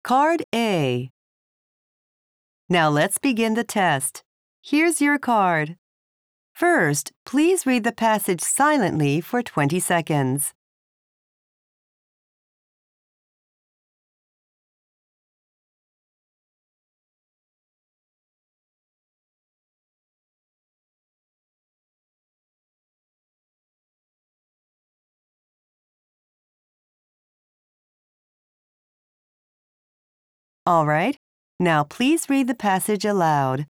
Card A. Now let's begin the test. Here's your card. First, please read the passage silently for 20 seconds. All right, now please read the passage aloud.